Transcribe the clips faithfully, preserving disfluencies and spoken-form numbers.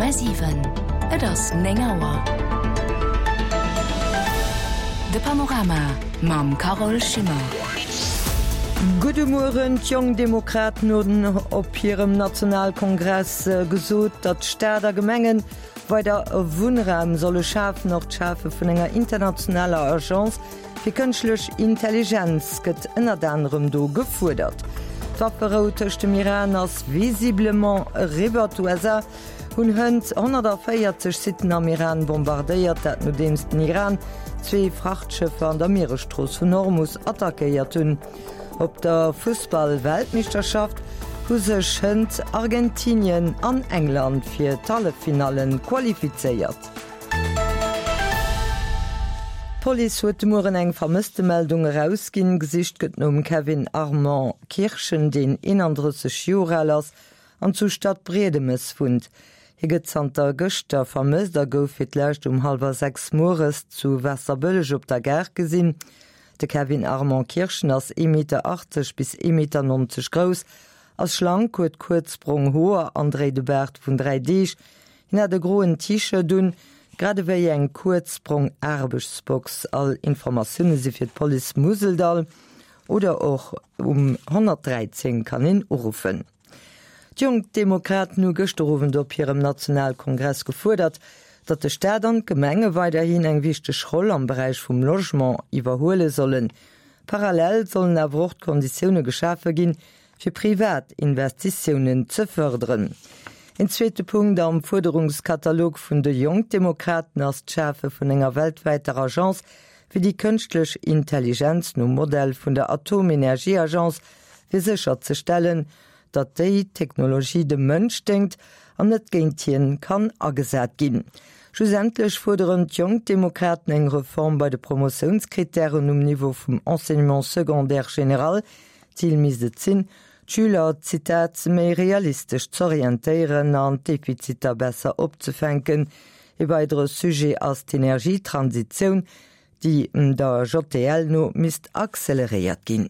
Komma sieben. Et ass Nengauer. De Panorama mam Carol Schimmer. Gute Morgen, Jung Demokraten wurden op ihrem Nationalkongress äh, gesot, dat Städer Gemengen weiter Wohnraum solle schafen noch schafe vun enger internationaler Agenz fir kënschlech Intelligenz gëtt ënner anderem do gefordert. D'Apparotechte Iran ass visiblement Rebertoiser hun hënd hundertvierzig Sitten am Iran bombardéiert, dat no demsten Iran zwee Frachtschiffe an der Meeresstroos vun Hormuz attackéiert hunn. Op der Fußball-Weltmeisterschaft hu sech hënd Argentinien an England fir Tallefinalen qualifizéiert. Police huet morgen eng vermisste Meldung herausginn, Gesicht gëtt um Kevin Armand Kirchen, den einunddreißig Jahre ass an zu Stadt Bredemes vund. Hi gëtt an der Gëchter vermisst, der gouf fir d'Lächt um halber sechs Mores zu Wässerbëllech op der Ger gesinn. De Kevin Armand Kirchen ass ein Meter achtzig bis ein Meter neunzig groß, ass schlank huet Kurzsprung hoher André de Bert vun drei Deeg, hin hat de groen T-Shirt dun, grade wéi eng Kurzsprung Erbechtsbox all Informationune se fir d Police Museldal oder och um hundertdreizehn kann hin urufen. D'Jung Demokraten nu gestowen op hirem Nationalkongress gefordert, dat de Städern Gemenge weiterhin eng wichteg Roll am Bereich vum Logement iwwerhole sollen. Parallel sollen erwrocht Konditionne geschafe ginn, fir Privatinvestitionen ze förderen. En zweete Punkt am Forderungskatalog vun de Jungdemokraten as d'Schafe vun enger weltweiter Agenz fir die kënchtlech Intelligenz no Modell vun der Atomenergieagenz fir sicher ze stellen, dat déi Technologie de Mënsch denkt an net Gentien kann agesät ginn. Schlussendlich fordern Jungdemokraten eng Reform bei de Promotionskriterien um Niveau vum Enseignement secondaire general, Ziel mise zinn, Schüler Zitat méi realistisch zu orientieren an Defiziter besser opzufänken, e weitere Sujet als d'Energietransition, die der J T L no mist acceleriert ginn.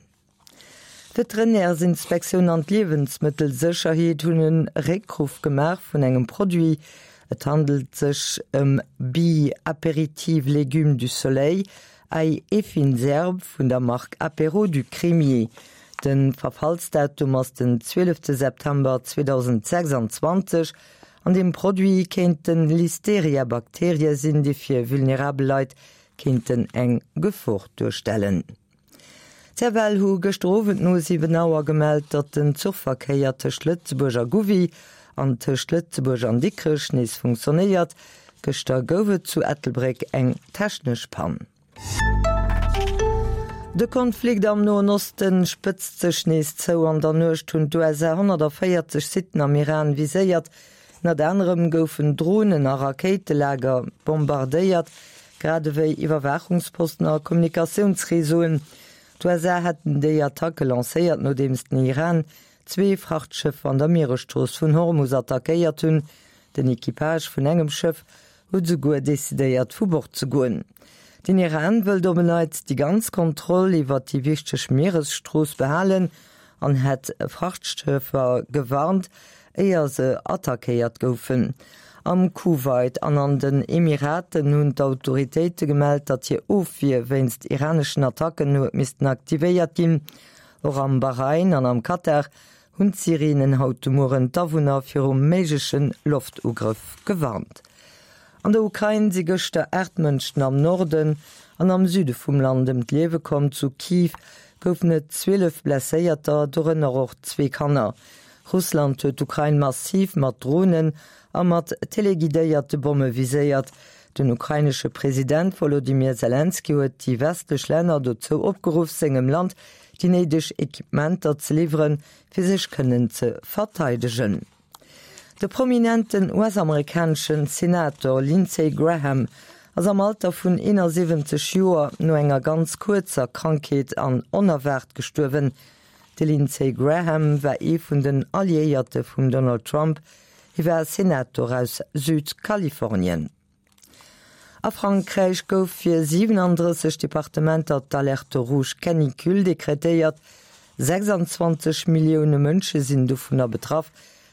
Veterinärsinspektion an Lebensmittelsicherheit hunn een Reckruf gemach vun engem Produkt. Et handelt sech um Bi-Aperitif Légumes du Soleil, ei Effinserb vun der Mark Apéro du Crémier. Den Verfallsdatum ass den zwölften September zweitausendsechsundzwanzig. An dem Produkt kenten Listeria-Bakterien sinn, die fir vulnerable Leiit kenten eng Gefurcht durchstellen. Zerwell hu gestrowen no sieben Auer gemeldt, dat den Zugverkeier tech Lützeburger Guvi an tech Lützeburg an Dickrech nees funktioniert, gester gowe zu Ettelbreck eng technisch Pan. De Konflikt am Noen Osten spëtzt sech nees zou an der Nucht hunn U S A hundertvierzig Sitten am Iran viséiert, net anderem goufen Drohnen a Raketelager bombardéiert, gradewéi Iwerwachungsposten a Kommunikationsresoen. U S A hätten déi Attacke lacéiert no demsten Iran zwee Frachtschëff an der Meeresstroos vun Hormuz attackéiert hunn, den Ekipage vun engem Schëff huet se goer desidéiert vu Bord ze goen. Den Iran wëll domeneit die ganz Kontrolle iwwer die wichteg Meeresstroos behalen an het Frachtschëffer gewarnt, eier se attackéiert goufen. Am Kuwait an an den Emiraten hun d'Autoritéite gemeldt, dat hier ofir wennst iranischen Attacken no misisten aktivéiert ginn, or am Bahrain an am Katar hun Sirenen Hautmoren Dawunner fir um méigschen Loftugriff gewarnt. An der Ukraine si gochte Erdmënschen am Norden an am Süde vum Land dem d'Liewe kom zu Kiew goufen et zwölf Blesséierter dorënner och zwee Kanner. Russland huet Ukraine massiv mat Drohnen a mat telegidéierte Bombe viséiert. Den ukrainesche Präsident Volodymyr Zelensky huet die westlech Länner dozo opgeruf segem Land die neidech Equipmenter ze lieferen fir sech kënnen ze verteidegen. De prominenten U S-amerikanischen Senator Lindsey Graham ass am Alter vun einundsiebzig Joer no enger ganz kurzer Krankheet an onerwert gestuerwen. De Lindsey Graham war e vun den Alliéierte vum Donald Trump, iwwer Senator aus Südkalifornien. A Frankreich gouf fir siebenunddreißig Departementer d'Alerte Rouge Canicule dekretéiert, sechsundzwanzig Millioune Mënsche sinn du vun der betraff,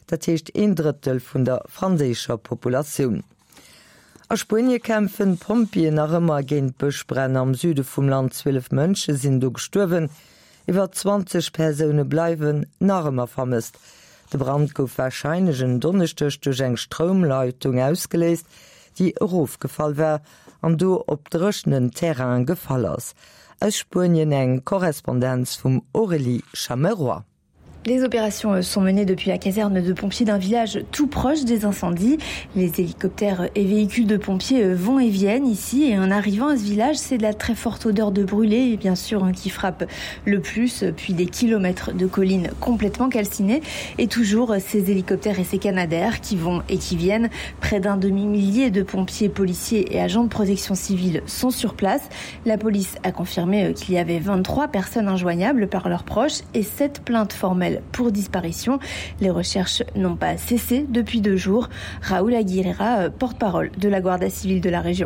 dat heißt ein Drittel vun der franzésischer Population. A Spanje kämpfen Pompien nach ëmmer géint Bëchbrenner am Süde vum Land zwölf Mënsche sinn do gestuerwen, iwwer zwanzig Persoune bleiwen nach ëmmer vermisst. De Brand gouf warscheinegen Donnerstech duch eng Stromleitung ausgeleest, die Rofgefall wär an do op drechenden Terrain gefall ass. Aus Spurien eng Korrespondenz vum Aurélie Chameroy. Les opérations sont menées depuis la caserne de pompiers d'un village tout proche des incendies. Les hélicoptères et véhicules de pompiers vont et viennent ici. Et en arrivant à ce village, c'est de la très forte odeur de brûlé, bien sûr, qui frappe le plus. Puis des kilomètres de collines complètement calcinées. Et toujours ces hélicoptères et ces canadaires qui vont et qui viennent. Près d'un demi-millier de pompiers, policiers et agents de protection civile sont sur place. La police a confirmé qu'il y avait vingt-trois personnes injoignables par leurs proches et sept plaintes formelles pour disparition. Les recherches n'ont pas cessé depuis deux jours. Raúl Aguilera, porte-parole de la Guardia Civile de la région.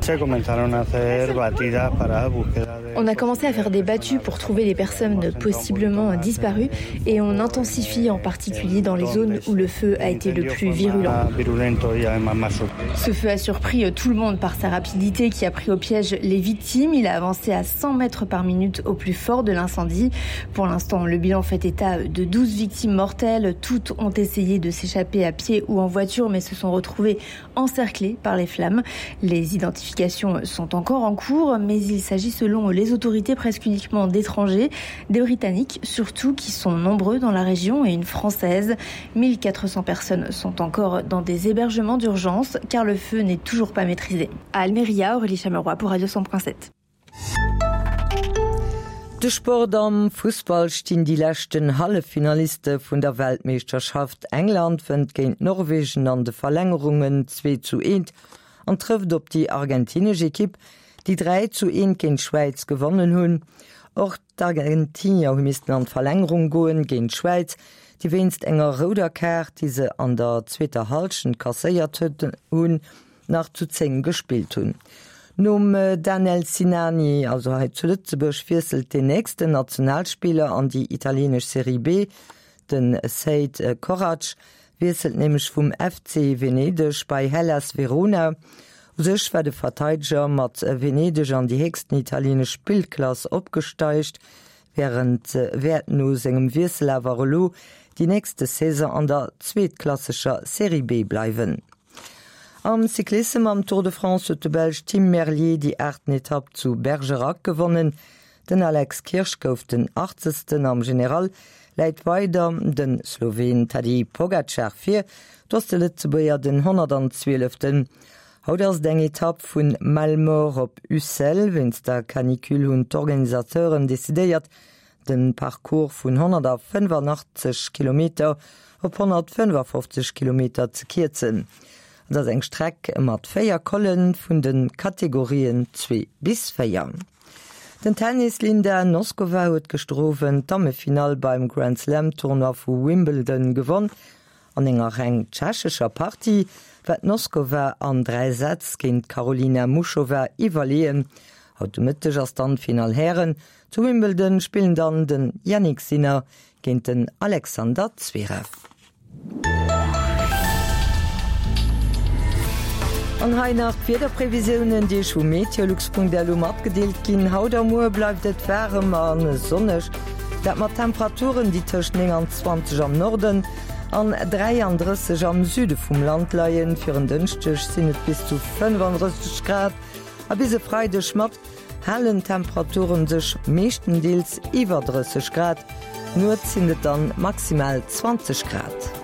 On a commencé à faire des battues pour trouver les personnes possiblement disparues et on intensifie en particulier dans les zones où le feu a été le plus virulent. Ce feu a surpris tout le monde par sa rapidité qui a pris au piège les victimes. Il a avancé à cent mètres par minute au plus fort de l'incendie. Pour l'instant, le bilan fait état de douze victimes mortelles. Toutes ont essayé de s'échapper à pied ou en voiture, mais se sont retrouvées encerclées par les flammes. Les identifications sont encore en cours, mais il s'agit selon les autorités presque uniquement d'étrangers, des Britanniques surtout, qui sont nombreux dans la région, et une Française. mille quatre cents personnes sont encore dans des hébergements d'urgence, car le feu n'est toujours pas maîtrisé. À Almeria, Aurélie Chameroy pour Radio cent point sept. De Sport am Fußball stehen die letzten Hallefinalisten von der Weltmeisterschaft. England wendet gegen Norwegen an de Verlängerungen zwei zu eins und trifft op die argentinische Equipe, die drei zu eins gegen Schweiz gewonnen hun. Auch die Argentinier müssten an Verlängerung gehen gegen Schweiz, die wenigst enger roter Karte, die sie an der zweiten Halschen kassiert hun, nach zu zehn gespielt hun. Num äh, Daniel Sinani, also hat zu Lützeburg vierselt den nächsten Nationalspieler an die italienische Serie B, den Seid äh, Korac, wieselt nämlich vom F C Venedig bei Hellas Verona. Sech war de Verteidiger mat äh, Venedig an die höchsten italienische Spielklasse abgesteicht, während äh, Wertnus engem Wiesel Varolo die nächste Saison an der zweitklassischer Serie B bleiben. Am Cyclisme am Tour de France hat der Belge Tim Merlier die erste Etappe zu Bergerac gewonnen. Den Alex Kirsch kauf den achtzigsten am General, leidt weiter den Slowen Tadej Pogacar vier, das der Lützeburger den hundertzwölften Haut ass deng Etappe vun Malmort op Ussel, wenns der Kanikül hun d'Organisateuren desidéiert, den Parcours vun hundertfünfundachtzig Kilometer op hundertfünfundfünfzig Kilometer ze kierzen. Das eng Streck mat Féier Kollen vun den Kategorien zwei bis vier. Den Tennislinder Noskova huet gestrofen Dammefinal beim Grand Slam Tournoi vu Wimbledon gewonnen. An enger eng tschechischer Party wat Noskova an drei Sätz géint Karolina Muschova iwwerleen. Automatisch ass dann Final Herren. Zu Wimbledon spielen dann den Yannick Sinner géint den Alexander Zverev. An hai nach Federprävisionen, die vu Meteorlux punkt d l abgedeelt ginn, haut am Moer bleibt et wärm an sonnech, dat mat Temperaturen die tschen zwanzig am Norden an dreiunddreißig am Süde vum Land leiien, fir en dënchtech sinnet bis zu fünfunddreißig Grad, a bise freidech mat hellen Temperaturen sech meeschtendeels iwwer dreißig Grad, nur sinnet dann maximal zwanzig Grad.